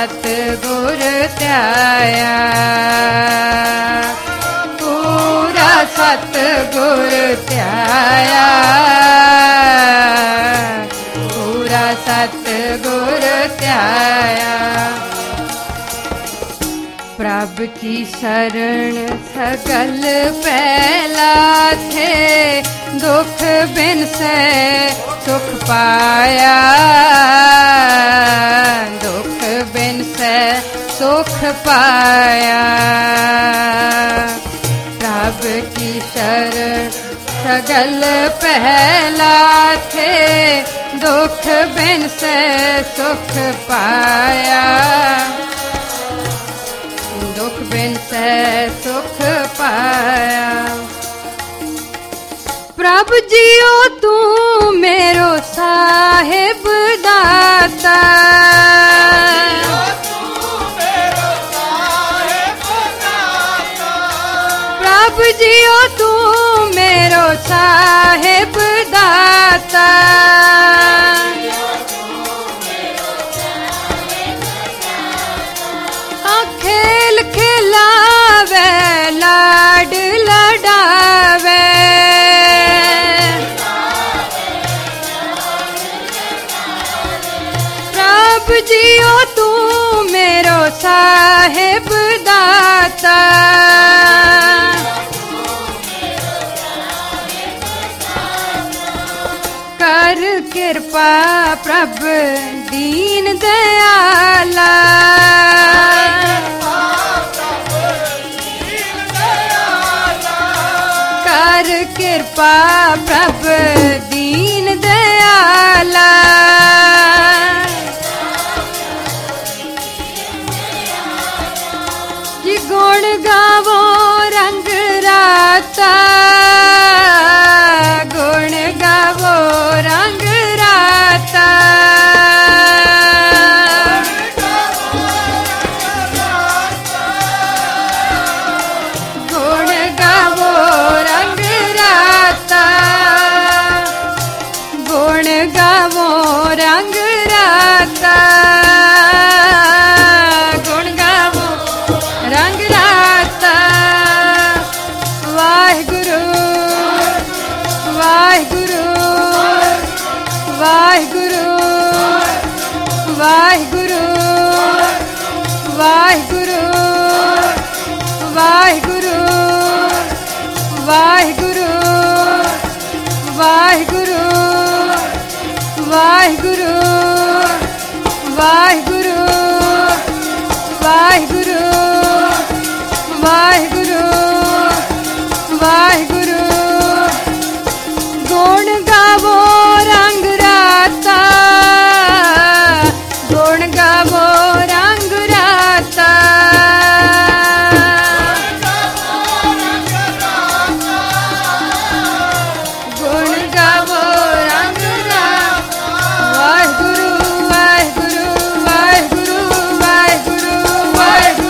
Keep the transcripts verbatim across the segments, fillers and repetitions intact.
सतगुर त्याया, पूरा सतगुर त्याया, पूरा सतगुर त्याया। प्रभ की शरण सगल पहला थे, दुख बिन से सुख पाया, दुख बिन से सुख पाया। प्रभ की शरण सगल पहला थे, दुख बिन से सुख पाया, दुख बिन से सुख पाया। प्रभु जियो तू मेरो साहिब दाता, प्रभु जियो तू मेरो साहिब दाता, खेल खिलावे लाड लडावे, प्रभु जियो तू मेरो साहिब दाता, कर कृपा प्रभु दीन दयाला, कर कृपा प्रभु दीन दयाला, जी गुण गावो रंग राता, गुण गावो रंग राता, गुण गावो रंग राता, गुण गावो रंग राता, गुण गावो रंग राता। वाहिगुरु वाहिगुरु वाहिगुरु वाहिगुरु वाहिगुरु वाहिगुरु वाहिगुरु वाहिगुरु वाहिगुरु वाहिगुरु वाहिगुरु वाहिगुरु वाहिगुरु। गुण गावो रंग राता, गुण गावो रंग राता, गुण गावो रंग राता। वाहिगुरु वाहिगुरु वाहिगुरु वाहिगुरु वाहिगुरु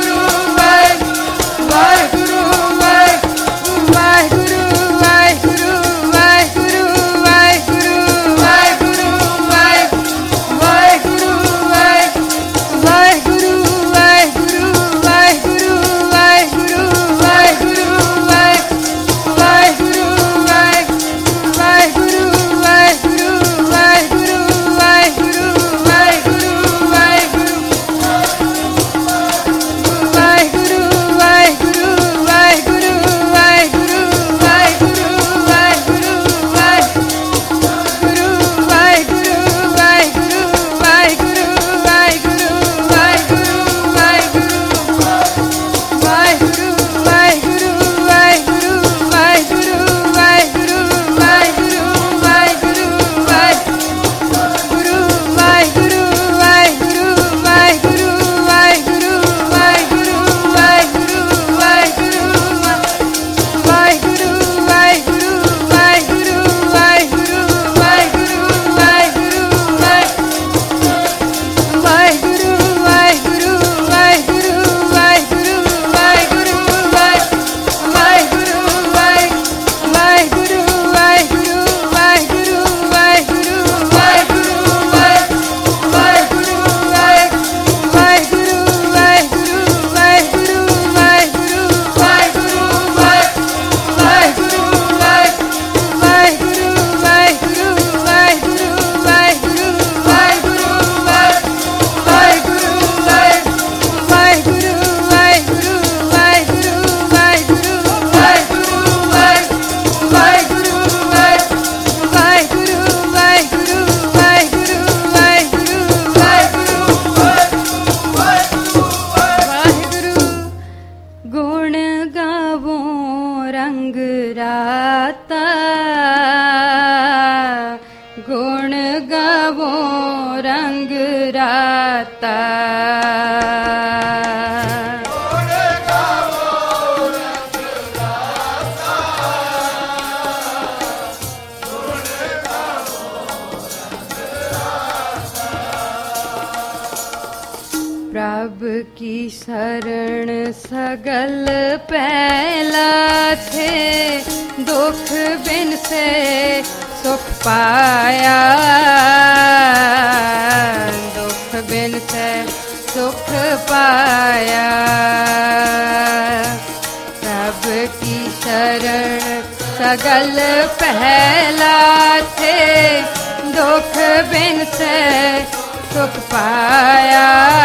दाता। प्रभु की शरण सगल पहला थे, दुख बिन से सुख पाया, दुख बिन से सुख पाया। प्रभु की शरण सगल पहला थे, दुख बिन से सुख पाया।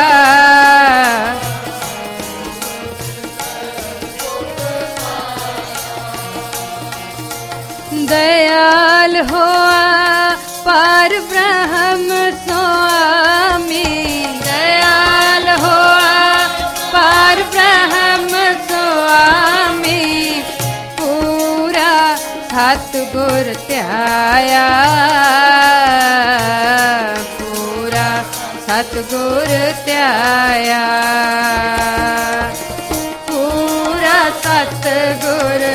दयाल होआ पार ब्रह्म स्वामी, दयाल होआ पार ब्रह्म स्वामी, पूरा सतगुर त्याया, पूरा सतगुर त्याया, पूरा सतगुर।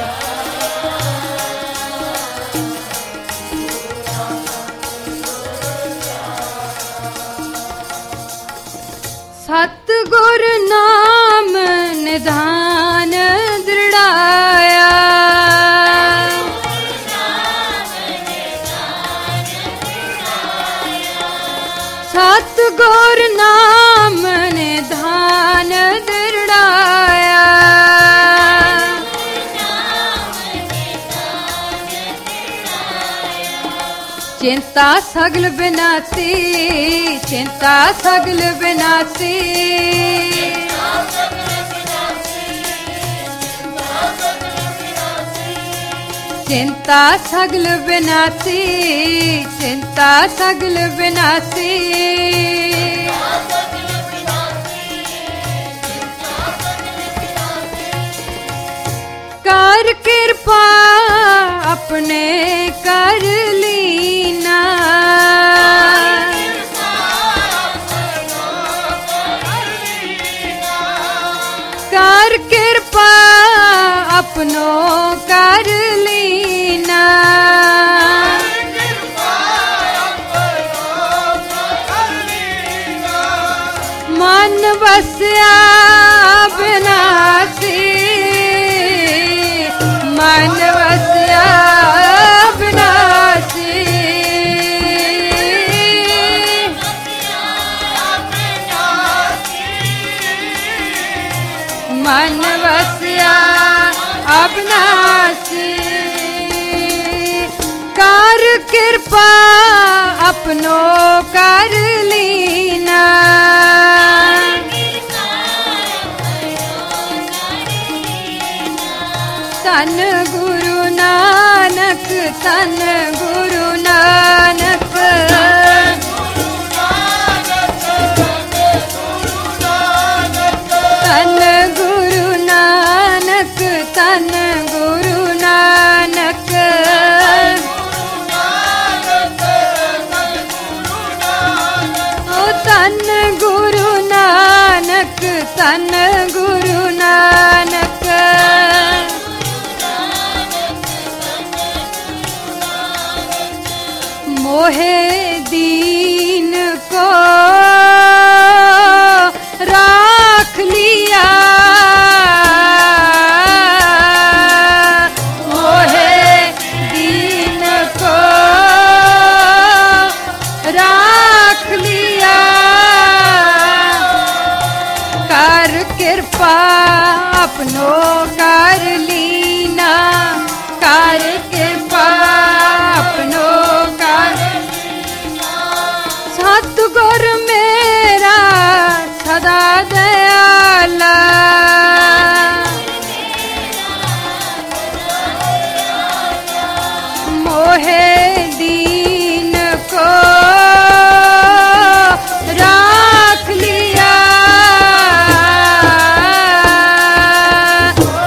सतगुर नाम निधान दृढ़ाया, सतगुर नाम निधान दृढ़ाया। चिंता सगल विनाशी, चिंता सगल विनाशी, चिंता सगल विनाशी, चिंता सगल विनाशी। कर कृपा अपने कर लीना, कर कृपा अपनों कर लीना। मन बसया विनाशी, मन बसया विनाशी, मन बसया अविनाशी। कर कृपा अपनों कर लीना, तन गुरु नानक, तन गुरु नानक, तन गुरु नानक, तन गुरु नानक, ओ तन गुरु नानक, तन गुरु नानक। मोहे दीन को राख लिया, मोहे दीन को राख लिया। कर कृपा अपनों कर लीना, कर कृपा अपनों कर। सतगुर मेरा सदा दयाला, मोहे दीन को राख लिया,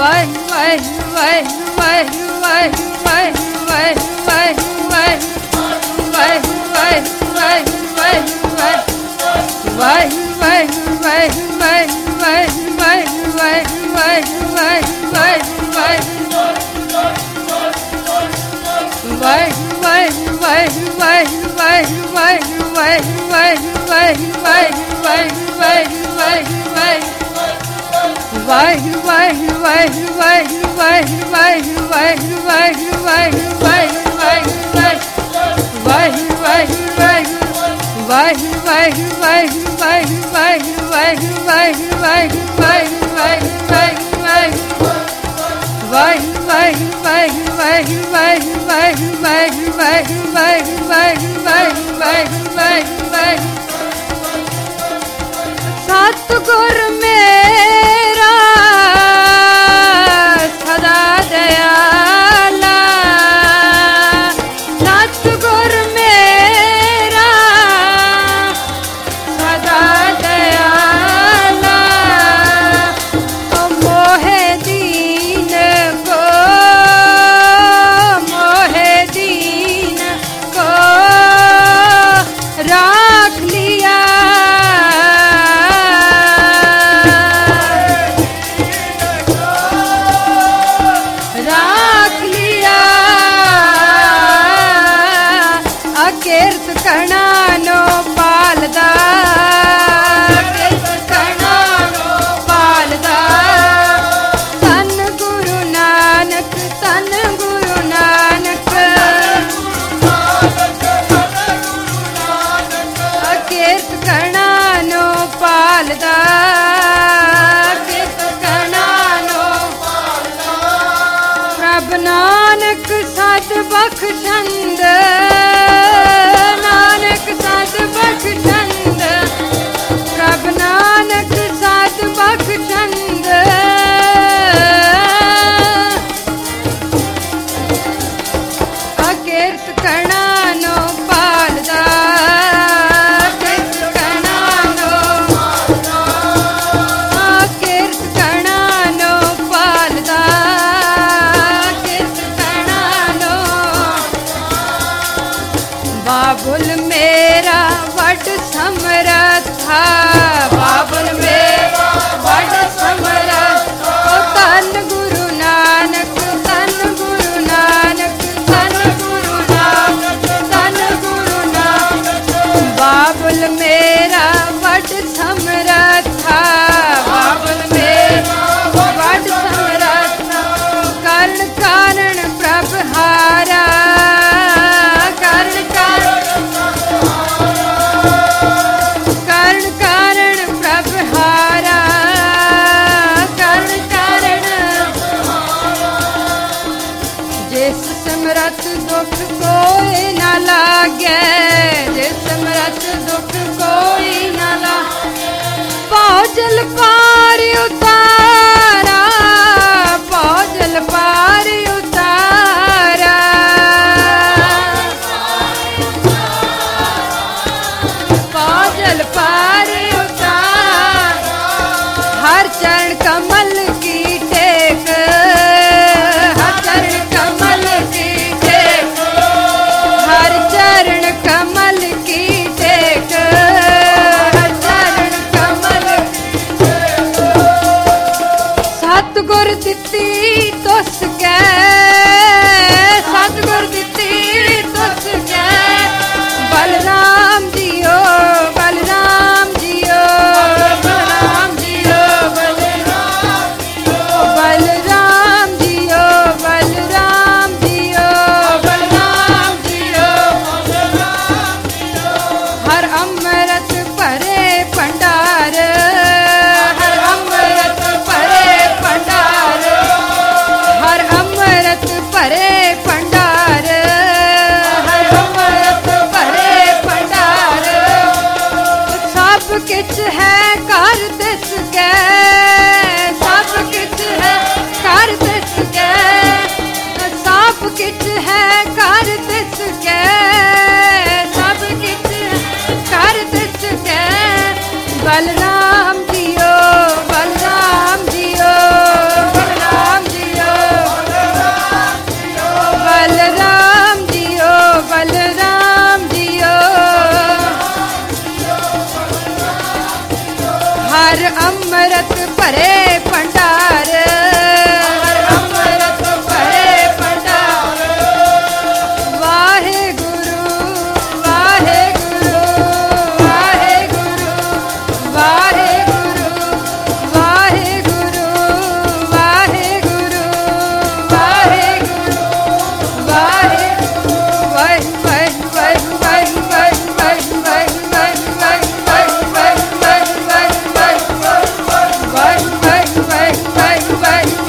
ਵਾਹਿਗੁਰੂ ਵਾਹਿਗੁਰੂ ਵਾਹਿਗੁਰੂ ਵਾਹਿਗੁਰੂ ਵਾਹਿਗੁਰੂ ਵਾਹਿਗੁਰੂ ਵਾਹਿਗੁਰੂ ਵਾਹਿਗੁਰੂ ਵਾਹਿਗੁਰੂ ਵਾਹਿਗੁਰੂ ਵਾਹਿਗੁਰੂ ਵਾਹਿਗੁਰੂ ਵਾਹਿਗੁਰੂ ਵਾਹਿਗੁਰੂ ਵਾਹਿਗੁਰੂ ਵਾਹਿਗੁਰੂ ਵਾਹਿਗੁਰੂ ਵਾਹਿਗੁਰੂ ਵਾਹਿਗੁਰੂ सतगुर मेरा सदा दयाला सतगुर मेरा सदा दयाला ओ मोहे दीन को मोहे दीन को राख लिया किरत करना नो पालदा किरत करना नो पालदा तन गुरु नानक तन गुरु नानक किरत करना नो पालदा किरत करना नो पालदा प्रभ नानक सत बख्शंद प्रभ नानक सत बख्शंद किरत करना नो पालदा किरत करना नो किरत करना नो पालदा किरत करना नो बाबुल मेरा वट समरथा बाबुल मेरा वट समरथा ओ तन गुरु नानक तन गुरु नानक तन गुरु नानक तन गुरु नानक बाबुल मेरा वट समरथा बाबुल मेरा वट समरथा कर्ण कारण प्रभ हारा कर्ण कारण कर्ण कारण प्रभ हारा कर्ण कारण जिस समरथ दुख कोई न लागे जिस समरथ दुख कोई न लागे भौजल पार उतारा भौजल पार उतारा भौजल पार उतारा हर चरण कमल की टेक हर चरण कमल की टेक हर चरण कमल की टेक हर चरण कमल की टेक सतगुर दिती तुस कै सतगुर दिती तुस कै बलराम जियो बलराम जियो बलराम जियो बलराम जियो बलराम जियो बलराम जियो बलराम जियो बलराम जियो हर अमृत भरे भंडार हर अमृत भरे भंडार हर अमृत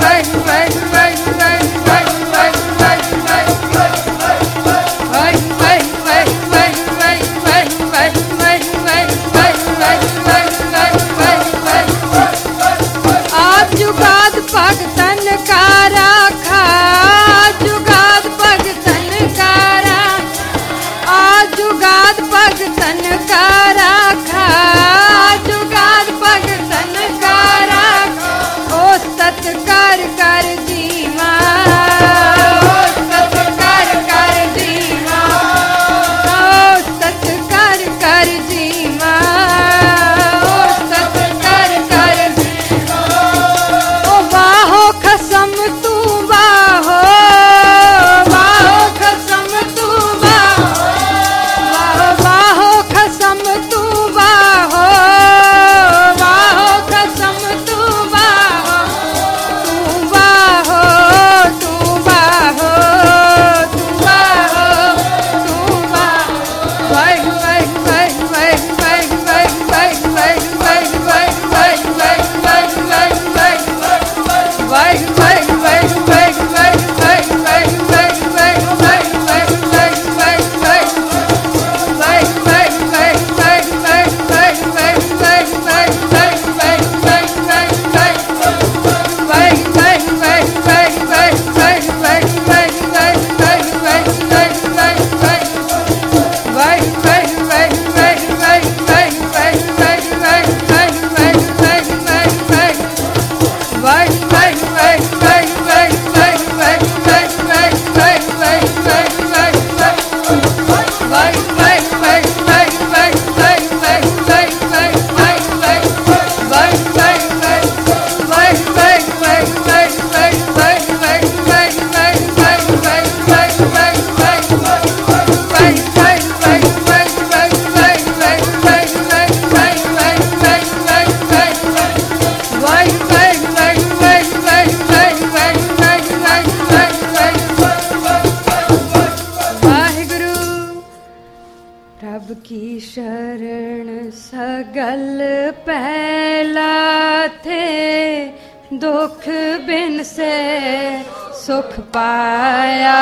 सगल पहला थे दुख बिन से सुख पाया,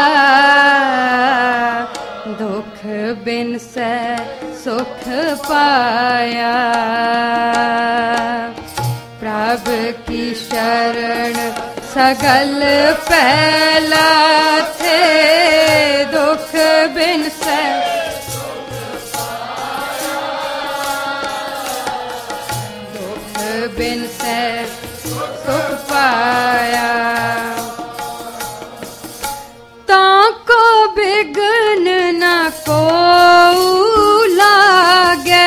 दुख बिन से सुख पाया। प्रभु की शरण सगल पहला थे दुख बिन से बिन से सुख पाया। ताको बिघ्न न को लागे,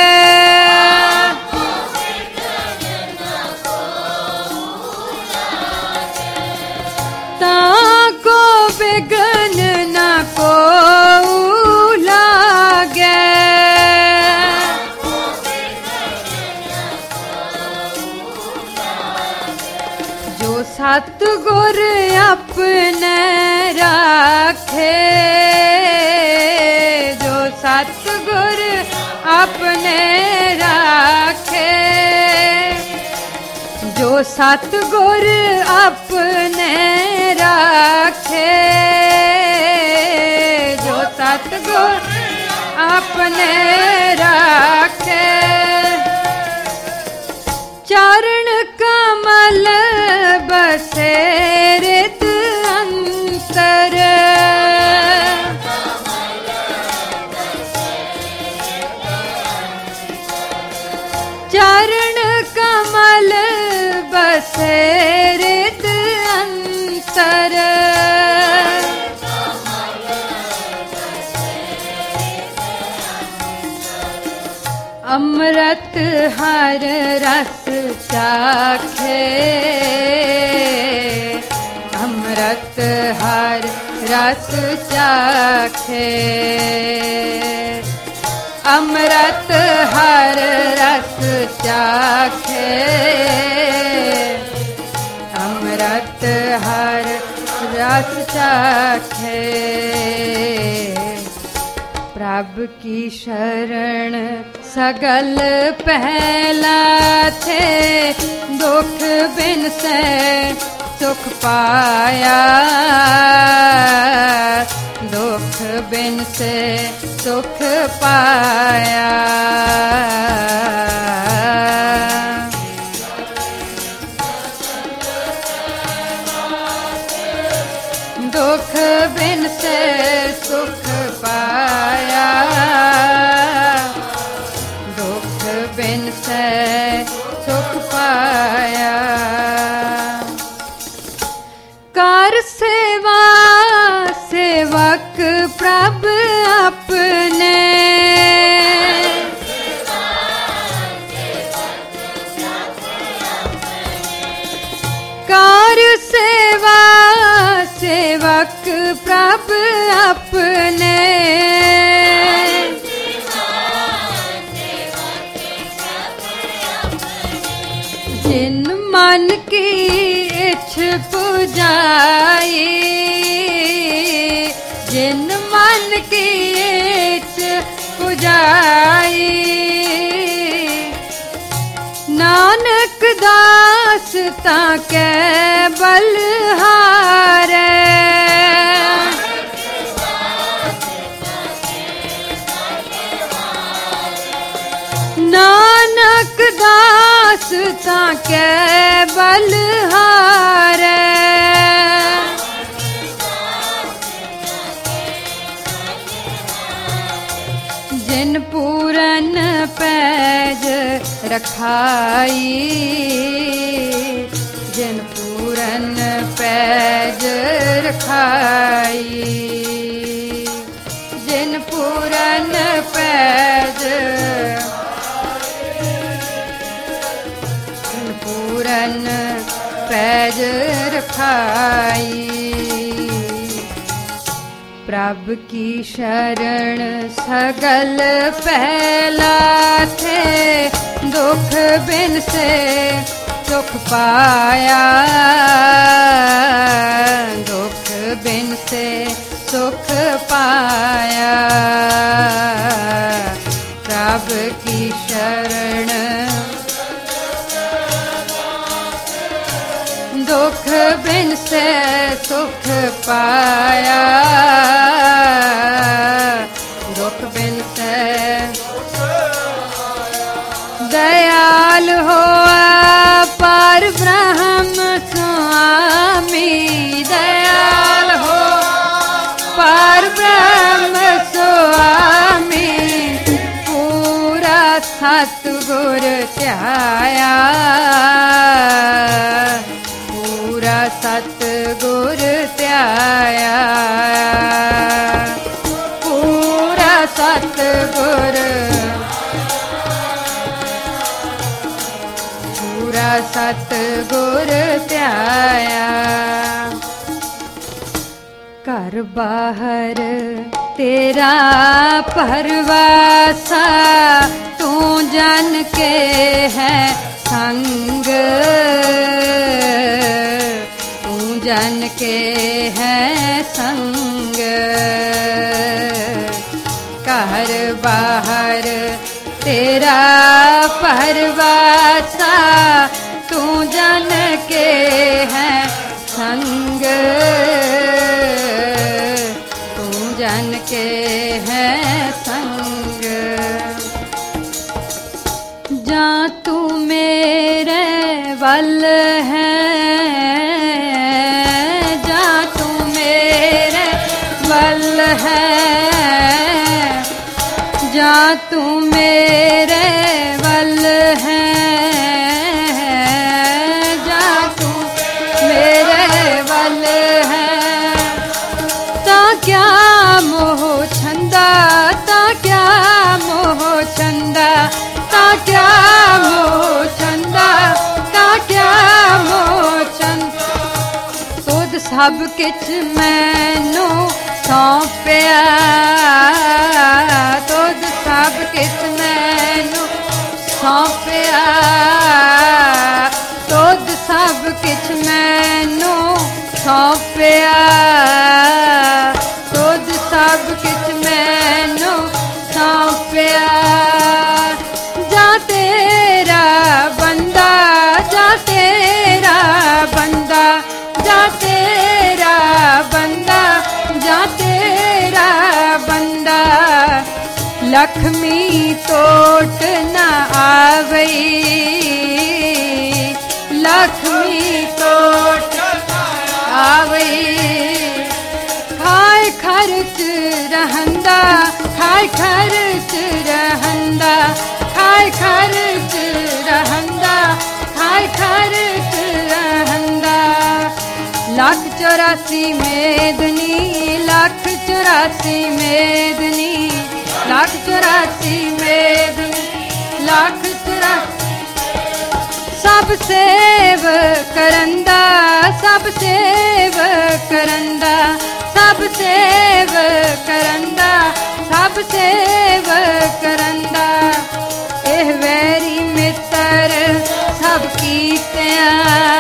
ताको बिघ्न न को लागे। सतगुर अपने राखे, जो सतगुर अपने राखे, जो सतगुर अपने राखे, जो सतगुर अपने राखे। चरण कमल बसे रित अंतर, चरण कमल बसे रित अंतर। अमृत हर रस चाखे, अमृत हर रस चाखे, अमृत हर रस चाखे, अमृत हर रस चाखे। प्रभु की शरण सगल पहला थे दुख बिन से सुख पाया, दुख बिन से सुख पाया। दुख बिन से सुख पाया, दुख बिन से सुख पाया। कार सेवा सेवक प्रभ अपने, कार सेवा सेवक प्रभ अपने, जिन मन की इच्छ पुजाई, जिन मन की इच्छ पुजाई। नानक दास ताके बलहारे, नानक दास ताके बलहारे। जिन पूरन पैज रखाई, जिन पूरन पैज रखाई, जिन पूरन पैज, जिन पूरन पैज रखाई। प्रभ की शरण सगल पहला थे दुख बिन से सुख पाया, दुख बिन से सुख पाया। प्रभ की शरण दुख बिन से सुख पाया, दुख बिन से। दयाल होआ पर ब्रह्म स्वामी, दयाल हो पर ब्रह्म स्वामी। पूरा सतगुर ध्याया, पूरा सतगुर ध्याया, पूरा सतगुर, पूरा सतगुर ध्याया। घर बाहर तेरा परवासा, तू जन के है संग, तू जन के है संग। घर बाहर तेरा परवासा, तू जन के है संग, तू जन के है संग। जा तू मेरे वल है, जा तू मेरे वल है, जा तू मेरे वल है, जा तू मेरे वल है। ता क्या मोह छंदा, ता क्या मोह छंदा, ता क्या मोह छंदा, ता क्या मोह छंदा। तुद सब किछ मैनू सौंपिया, तुद सब किछ मैनू सौंपिया, तुद सब किछ मैनू सौंपिया, तुद सब किछ मैनू सौंपिया। तेरा बंदा, जा तेरा बंदा। लक्ष्मी टोट न आवई, लक्ष्मी टोट आवई। खाए खर्च रहंदा, खाए खर्च रहंदा, खाए खर्च रहंदा, खाए खर्च रहंदा। लाख चौरासी मेदनी, लाख चौरासी मेदनी, लाख चौरासी मेदनी, लाख चौरासी। सब सेव करंदा, सब सेव करंदा, सब सेव करंदा, सब सेव करंदा। एह वैरी मित्र सब कीतियां,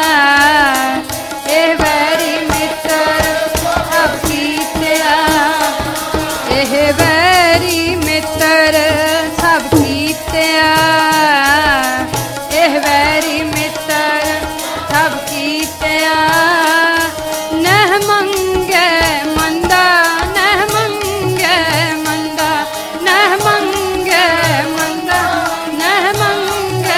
एह वैरी मित्र सब कीतियां, एह वैरी मित्र सब कीतियां, एह वैरी मित्र सब कीतियां। नह मंगे मंदा, नह मंगे मंदा, नह मंगे मंदा, नह मंगे।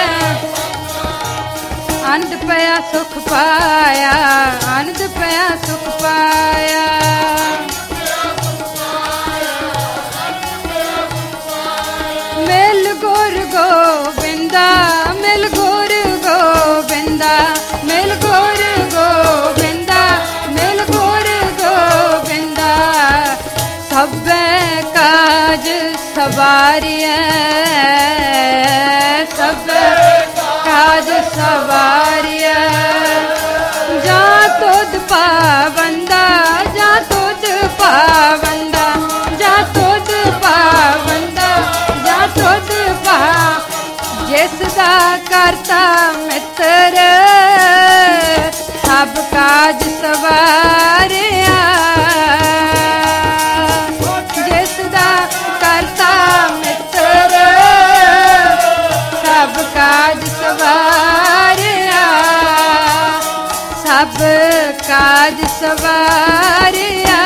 आनंद पया सुख पाया, आनंद पया सुख पाया। मिल गुर गोबिंदा, मिल गुर गोबिंदा, मिल गुर गोबिंदा, मिल गुर गोबिंदा। सबे काज सवारिया, सबे काज सवारिया। जा तुद पावंदा, जा तुद पावंदा, जा तुद पावंदा, जा तुद पा। जिसदा करता मित्र सब काज सवारिया, जिसदा करता मित्र सब काज सवारिया, सब काज सवारिया,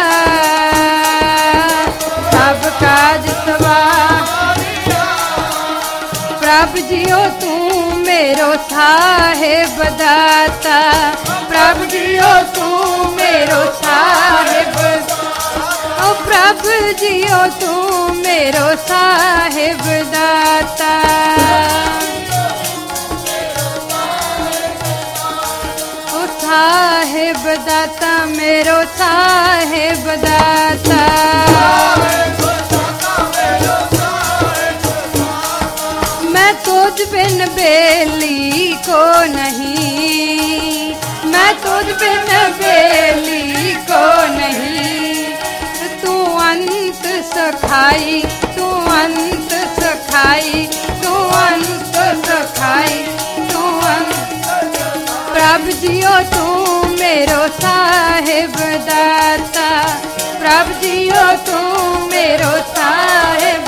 सब काज सवारिया। प्रभ जियो तू मेरो साहिब दाता, प्रभ जियो तू मेरो साहिब। ओ प्रभ जियो तू मेरो साहिब दाता। ओ साहिब दाता मेरो साहिब दाता। मैं तुझ बिन बेली को नहीं, मैं तुझ बिन बेली को नहीं। तू अंत सखाई, तू अंत सखाई, तू अंत सखाई, तू अंत। प्रभ जियो तू मेरो साहिब दाता, प्रभ जियो तू मेरो साहिब।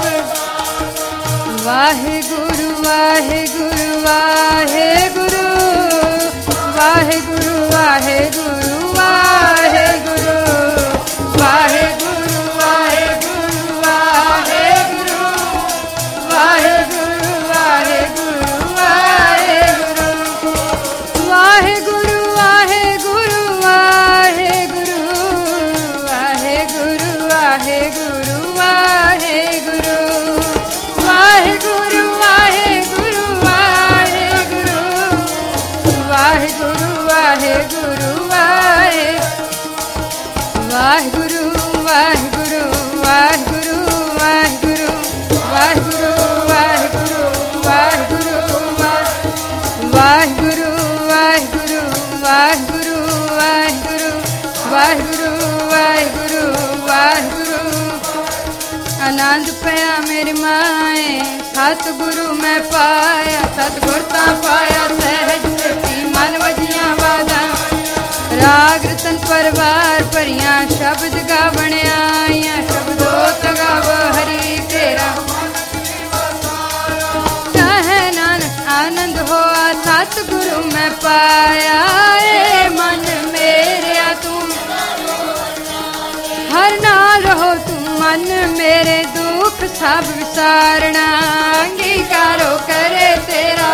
वाहे गुरु वाहे गुरु वाहे गुरु, वाहे गुरु वाहे गुरु वाहे गुरु, वाहे गुरु वाहे गुरु वाहे गुरु, वाहे गुरु वाहे गुरु वाहे गुरु, वाहे गुरु वाहे गुरु वाहे गुरु, वाहे गुरु वाहे गुरु वाहे गुरु, वाहे गुरु वाहे गुरु वाहे गुरु, वाहे गुरु वाहे गुरु वाहे। वाहिगुरु वाहिगुरु वाहिगुरु वाहिगुरु वाहिगुरु वाहिगुरु वाहिगुरु वाहिगुरु वाहिगुरु वाहिगुरु वाहिगुरु वाहिगुरु वाहिगुरु वाहिगुरु। आनंद पया मेरी माए सतगुरु मैं पाया, सतगुर ता पाया सहज सिद्धि मन वजिया वादा। राग रतन परवार परियां शब्द गावण आईयां, शब्दो तगाव हरि तेरा। चाहे नानक आनंद होआ सतगुरु मैं पाया, ए मन मेरे मन मेरे दुख सब विसारना, अंगीकारो करे तेरा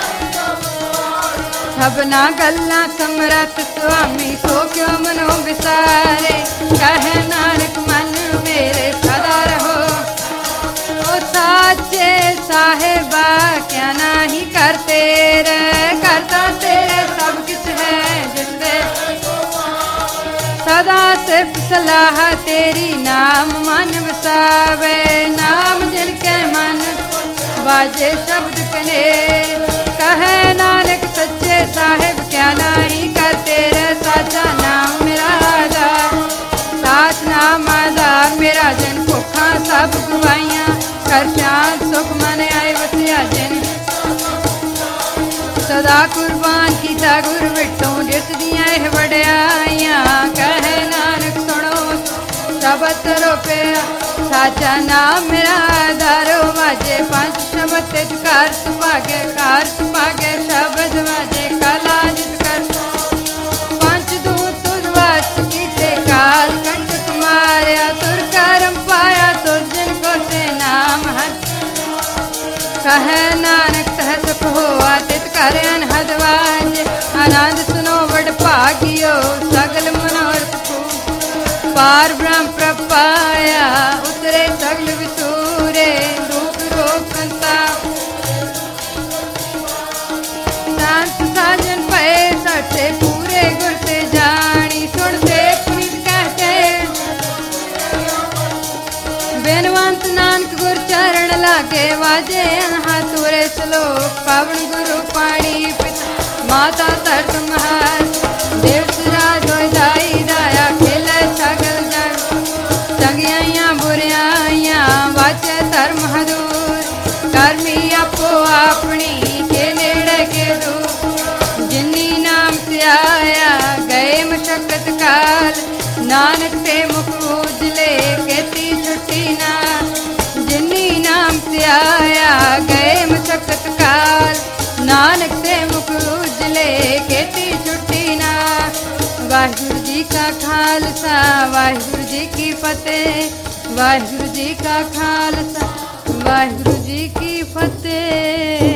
सबना गल्लां समरथ स्वामी, सो क्यों मनो विसारे। कहे नानक मन मेरे सदा रहो, ओ साचे साहेबा क्या नाही कर तेरे, करता तेरे सब किछ है जिससे सदा सिर्फ सलाह तेरी, नाम मन वसावे। नाम जिनके मन बाजे शब्द कने, कहे नानक सच्चे साहिब क्या नाही कर तेरे। साचा नाम मेरा आधार, साच नाम आधार मेरा। जिन भुखा सब गवाइयां, कर शांत सुख मन आए वसिया जिन। सदा कुर्बान कीता गुर विटों, जिस दियां एह वड्याइयां। कहे नानक सुनो शबद रोपिया, साचा नाम मेरा आधारो। वाजे पंच शबद तिज कार सुभागे, कार सुभागे शबद वाजे। कला जित कर पंच दूत तुझ वास कीते, काल कंटक मारिया। तुर करम पाया तुर जिन को से नाम हर। कहे नानक तह सुख होआ तित कर अनहद वाजे। आनंद सुनो वड भागियो, सगल मनोरथ पूर्ण। पार ब्रह्म प्रपाया, उतरे सगल विसूरे। रूप रोग संताप शांत साजन पए, सटे पूरे गुर ते जानी। सुनते पुनीत कहते बेनवंत नानक गुर चरण लागे। वाजे अनहा तुरे सलोक, पावन गुरु पाणी पिता माता तरत महार। देव सिराज होय दाई दाया, खेले सगल जग। चंगियाइयां बुरियाइयां वाचे धर्म हदूर। करमी आपो अपनी के नेड़े के दूर। जिन्नी नाम से आया गए मशक्कत काल, नानक ते मुख उजले केती छुट्टी ना। जिन्नी नाम से आया गए मशक्कत काल, नानक ते मुख उजले केती छुट्टी ना। वाहिगुरु जी का खालसा, वाहिगुरु जी की फतेह। वाहिगुरु जी का खालसा, वाहिगुरु जी की फतेह।